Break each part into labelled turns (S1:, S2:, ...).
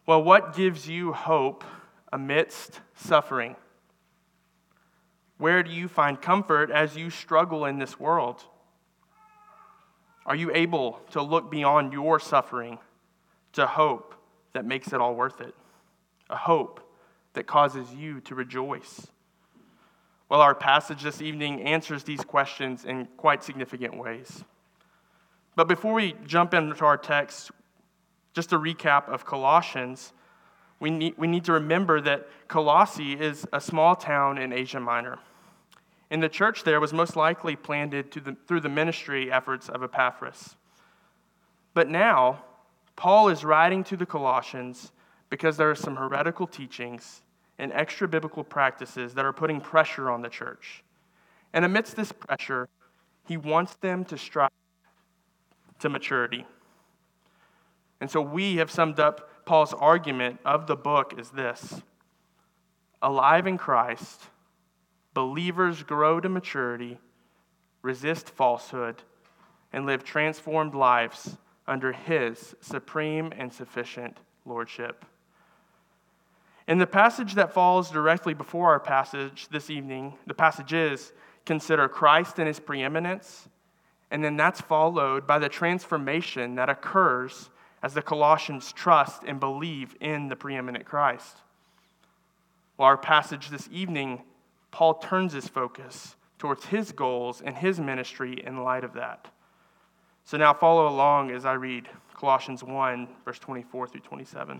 S1: Well, what gives you hope amidst suffering? Where do you find comfort as you struggle in this world? Are you able to look beyond your suffering to hope that makes it all worth it? A hope that causes you to rejoice? Well, our passage this evening answers these questions in quite significant ways. But before we jump into our text, just a recap of Colossians, we need to remember that Colossae is a small town in Asia Minor. And the church there was most likely planted through the ministry efforts of Epaphras. But now, Paul is writing to the Colossians because there are some heretical teachings and extra-biblical practices that are putting pressure on the church. And amidst this pressure, he wants them to strive to maturity. And so we have summed up Paul's argument of the book as this: alive in Christ, believers grow to maturity, resist falsehood, and live transformed lives under his supreme and sufficient lordship. In the passage that follows directly before our passage this evening, the passage is, consider Christ and his preeminence, and then that's followed by the transformation that occurs as the Colossians trust and believe in the preeminent Christ. Well, our passage this evening, Paul turns his focus towards his goals and his ministry in light of that. So now follow along as I read Colossians 1, verse 24 through 27.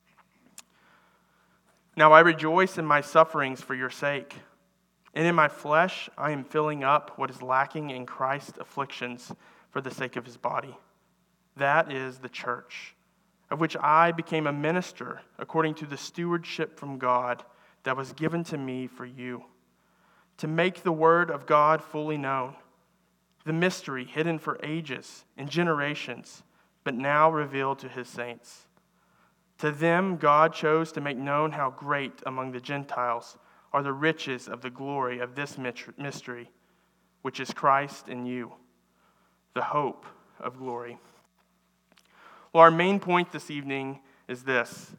S1: Now I rejoice in my sufferings for your sake, and in my flesh I am filling up what is lacking in Christ's afflictions for the sake of his body. That is the church, of which I became a minister according to the stewardship from God that was given to me for you, to make the word of God fully known, the mystery hidden for ages and generations, but now revealed to his saints. To them God chose to make known how great among the Gentiles are the riches of the glory of this mystery, which is Christ in you, the hope of glory. Well, our main point this evening is this: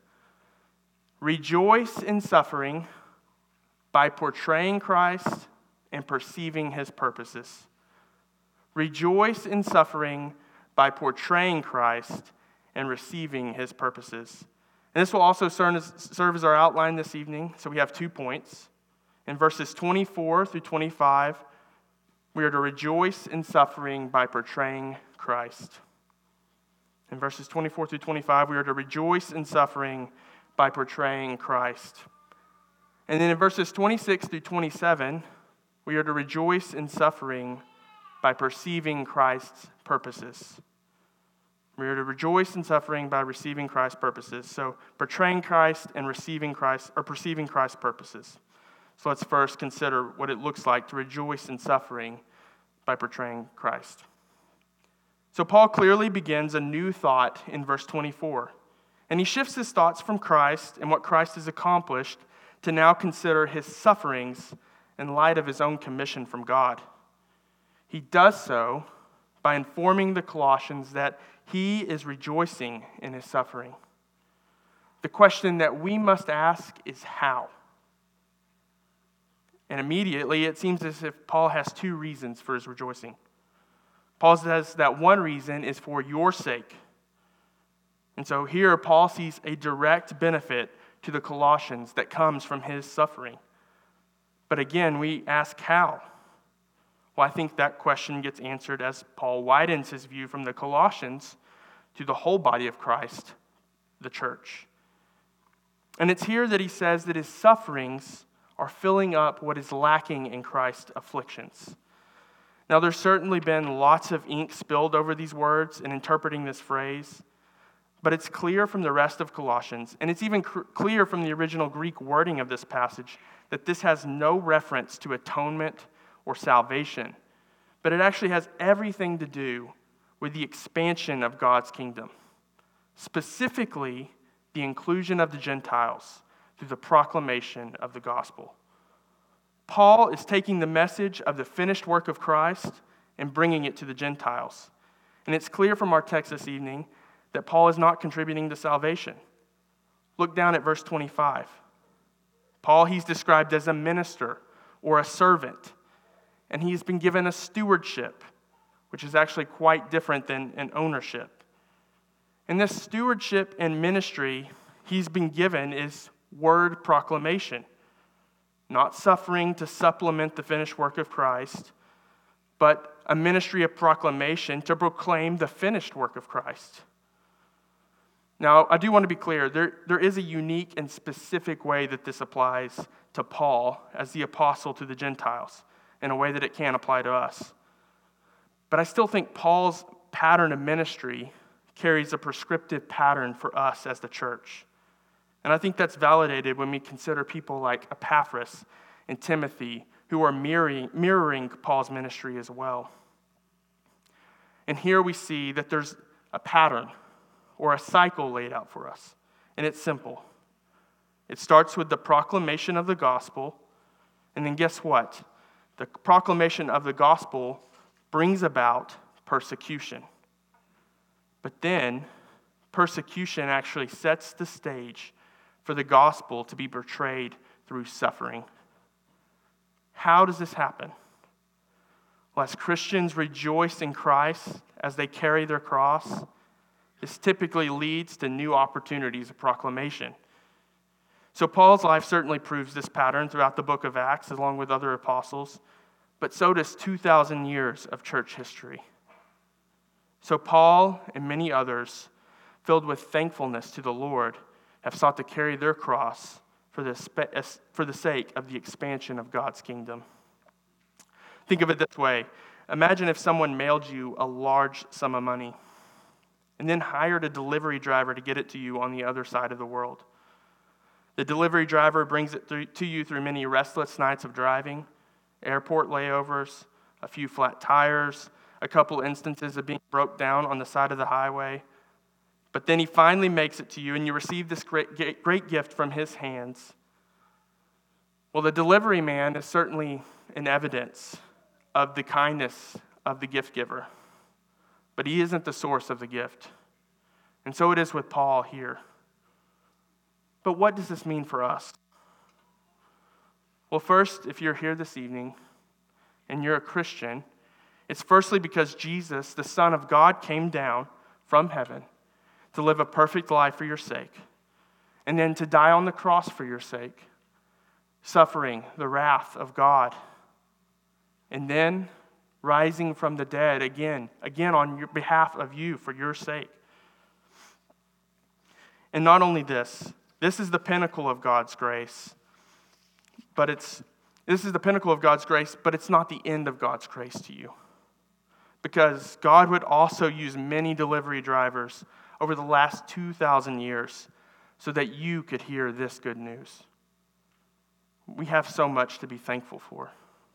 S1: rejoice in suffering by portraying Christ and perceiving his purposes. Rejoice in suffering by portraying Christ and receiving his purposes. And this will also serve as our outline this evening. So we have 2 points. In verses 24 through 25, we are to rejoice in suffering by portraying Christ. In verses 24 through 25, we are to rejoice in suffering by portraying Christ. And then in verses 26 through 27, we are to rejoice in suffering by perceiving Christ's purposes. We are to rejoice in suffering by receiving Christ's purposes. So portraying Christ and receiving Christ, or perceiving Christ's purposes. So let's first consider what it looks like to rejoice in suffering by portraying Christ. So Paul clearly begins a new thought in verse 24. And he shifts his thoughts from Christ and what Christ has accomplished to now consider his sufferings in light of his own commission from God. He does so by informing the Colossians that he is rejoicing in his suffering. The question that we must ask is how? And immediately it seems as if Paul has 2 reasons for his rejoicing. Paul says that one reason is for your sake. And so here Paul sees a direct benefit to the Colossians that comes from his suffering. But again, we ask how? Well, I think that question gets answered as Paul widens his view from the Colossians to the whole body of Christ, the church. And it's here that he says that his sufferings are filling up what is lacking in Christ's afflictions. Now, there's certainly been lots of ink spilled over these words in interpreting this phrase, but it's clear from the rest of Colossians, and it's even clear from the original Greek wording of this passage, that this has no reference to atonement or salvation, but it actually has everything to do with the expansion of God's kingdom, specifically the inclusion of the Gentiles through the proclamation of the gospel. Paul is taking the message of the finished work of Christ and bringing it to the Gentiles. And it's clear from our text this evening that Paul is not contributing to salvation. Look down at verse 25. Paul, he's described as a minister or a servant, and he's been given a stewardship, which is actually quite different than an ownership. And this stewardship and ministry he's been given is word proclamation, not suffering to supplement the finished work of Christ, but a ministry of proclamation to proclaim the finished work of Christ. Now, I do want to be clear, there is a unique and specific way that this applies to Paul as the apostle to the Gentiles, in a way that it can apply to us. But I still think Paul's pattern of ministry carries a prescriptive pattern for us as the church. And I think that's validated when we consider people like Epaphras and Timothy, who are mirroring Paul's ministry as well. And here we see that there's a pattern or a cycle laid out for us. And it's simple. It starts with the proclamation of the gospel. And then guess what? The proclamation of the gospel brings about persecution. But then persecution actually sets the stage for the gospel to be portrayed through suffering. How does this happen? Well, as Christians rejoice in Christ as they carry their cross, this typically leads to new opportunities of proclamation. So Paul's life certainly proves this pattern throughout the book of Acts, along with other apostles, but so does 2,000 years of church history. So Paul and many others, filled with thankfulness to the Lord, have sought to carry their cross for the sake of the expansion of God's kingdom. Think of it this way. Imagine if someone mailed you a large sum of money and then hired a delivery driver to get it to you on the other side of the world. The delivery driver brings it to you through many restless nights of driving, airport layovers, a few flat tires, a couple instances of being broke down on the side of the highway. But then he finally makes it to you, and you receive this great gift from his hands. Well, the delivery man is certainly an evidence of the kindness of the gift giver, but he isn't the source of the gift. And so it is with Paul here. But what does this mean for us? Well, first, if you're here this evening and you're a Christian, it's firstly because Jesus, the Son of God, came down from heaven to live a perfect life for your sake, and then to die on the cross for your sake, suffering the wrath of God, and then rising from the dead again on your behalf of you for your sake. And not only this is the pinnacle of God's grace, but it's not the end of God's grace to you. Because God would also use many delivery drivers over the last 2,000 years so that you could hear this good news. We have so much to be thankful for.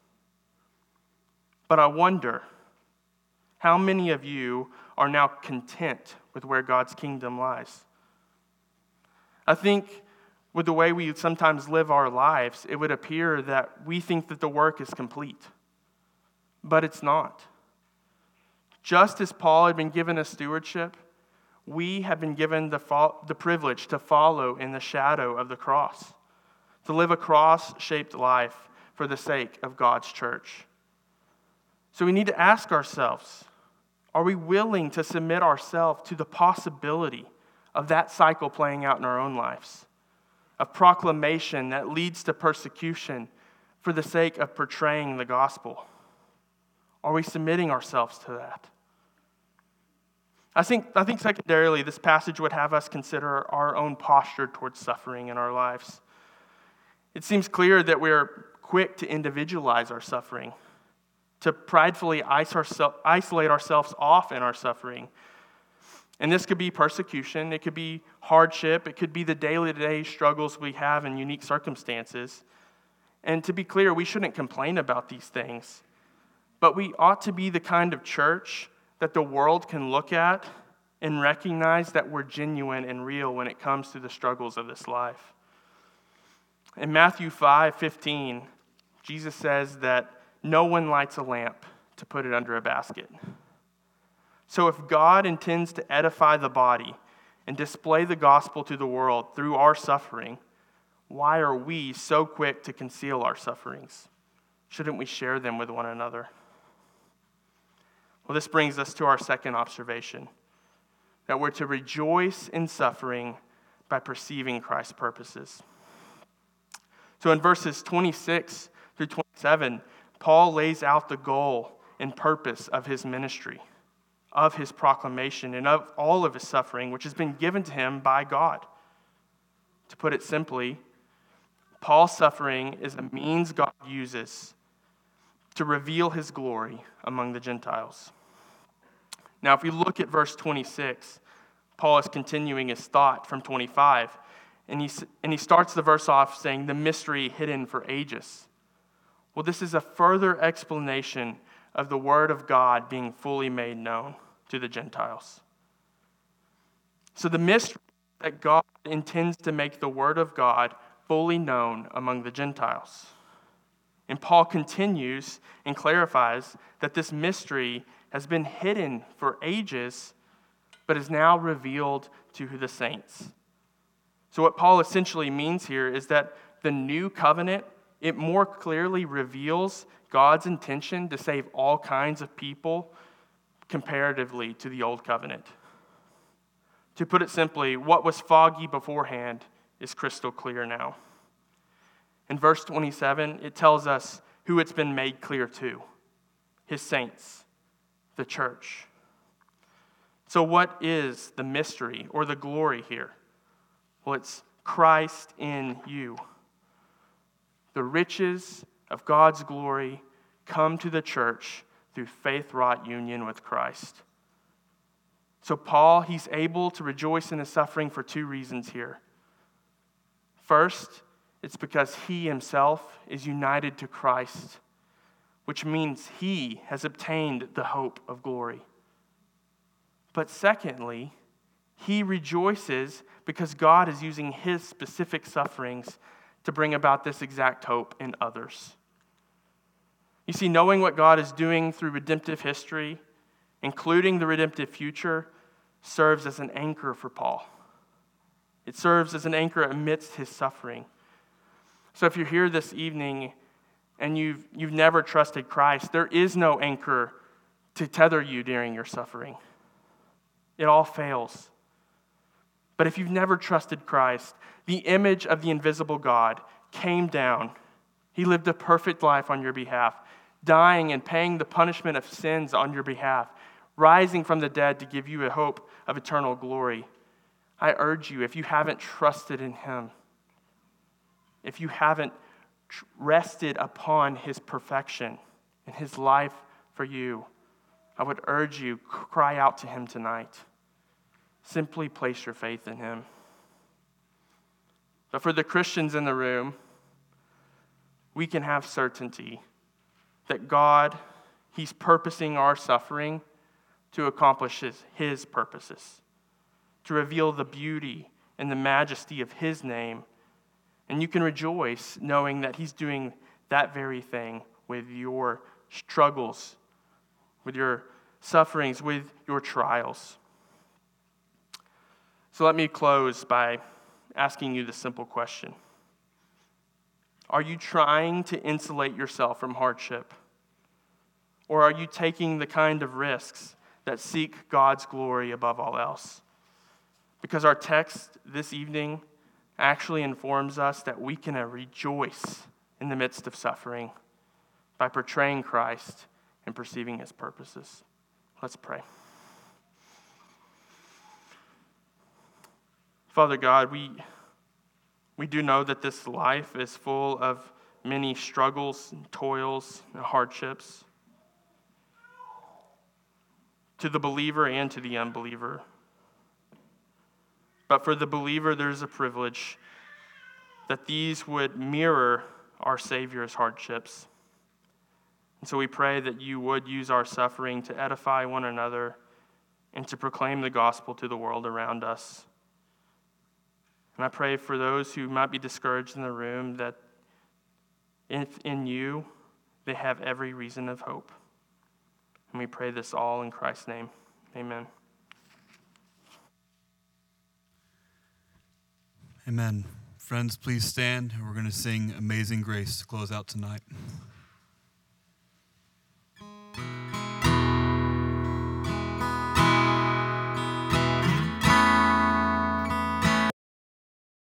S1: But I wonder, how many of you are now content with where God's kingdom lies? I think with the way we sometimes live our lives, it would appear that we think that the work is complete. But it's not. Just as Paul had been given a stewardship, we have been given the privilege to follow in the shadow of the cross, to live a cross-shaped life for the sake of God's church. So we need to ask ourselves, are we willing to submit ourselves to the possibility of that cycle playing out in our own lives, of proclamation that leads to persecution for the sake of portraying the gospel? Are we submitting ourselves to that? I think secondarily, this passage would have us consider our own posture towards suffering in our lives. It seems clear that we're quick to individualize our suffering, to pridefully isolate ourselves off in our suffering. And this could be persecution, it could be hardship, it could be the day-to-day struggles we have in unique circumstances. And to be clear, we shouldn't complain about these things, but we ought to be the kind of church that the world can look at and recognize that we're genuine and real when it comes to the struggles of this life. In Matthew 5:15, Jesus says that no one lights a lamp to put it under a basket. So if God intends to edify the body, and display the gospel to the world through our suffering, why are we so quick to conceal our sufferings? Shouldn't we share them with one another? Well, this brings us to our second observation, that we're to rejoice in suffering by perceiving Christ's purposes. So in verses 26 through 27, Paul lays out the goal and purpose of his ministry, of his proclamation, and of all of his suffering, which has been given to him by God. To put it simply, Paul's suffering is a means God uses to reveal his glory among the Gentiles. Now, if we look at verse 26, Paul is continuing his thought from 25, and he starts the verse off saying, the mystery hidden for ages. Well, this is a further explanation of the word of God being fully made known to the Gentiles. So the mystery that God intends to make the word of God fully known among the Gentiles. And Paul continues and clarifies that this mystery has been hidden for ages, but is now revealed to the saints. So what Paul essentially means here is that the new covenant, it more clearly reveals God's intention to save all kinds of people comparatively to the old covenant. To put it simply, what was foggy beforehand is crystal clear now. In verse 27, it tells us who it's been made clear to: his saints, the church. So what is the mystery or the glory here? Well, it's Christ in you. The riches of God's glory come to the church through faith-wrought union with Christ. So Paul, he's able to rejoice in his suffering for two reasons here. First, it's because he himself is united to Christ, which means he has obtained the hope of glory. But secondly, he rejoices because God is using his specific sufferings to bring about this exact hope in others. You see, knowing what God is doing through redemptive history, including the redemptive future, serves as an anchor for Paul. It serves as an anchor amidst his suffering. So if you're here this evening and you've never trusted Christ, there is no anchor to tether you during your suffering. It all fails. But if you've never trusted Christ, the image of the invisible God came down. He lived a perfect life on your behalf, dying and paying the punishment of sins on your behalf, rising from the dead to give you a hope of eternal glory. I urge you, if you haven't trusted in him, if you haven't rested upon his perfection and his life for you, I would urge you, cry out to him tonight. Simply place your faith in him. But for the Christians in the room, we can have certainty that God, he's purposing our suffering to accomplish his purposes, to reveal the beauty and the majesty of his name. And you can rejoice knowing that he's doing that very thing with your struggles, with your sufferings, with your trials. So let me close by asking you the simple question. Are you trying to insulate yourself from hardship? Or are you taking the kind of risks that seek God's glory above all else? Because our text this evening actually informs us that we can rejoice in the midst of suffering by portraying Christ and perceiving his purposes. Let's pray. Father God, we do know that this life is full of many struggles and toils and hardships to the believer and to the unbeliever. But for the believer, there's a privilege that these would mirror our Savior's hardships. And so we pray that you would use our suffering to edify one another and to proclaim the gospel to the world around us. And I pray for those who might be discouraged in the room that in you they have every reason of hope. And we pray this all in Christ's name. Amen.
S2: Amen. Friends, please stand. We're going to sing Amazing Grace to close out tonight.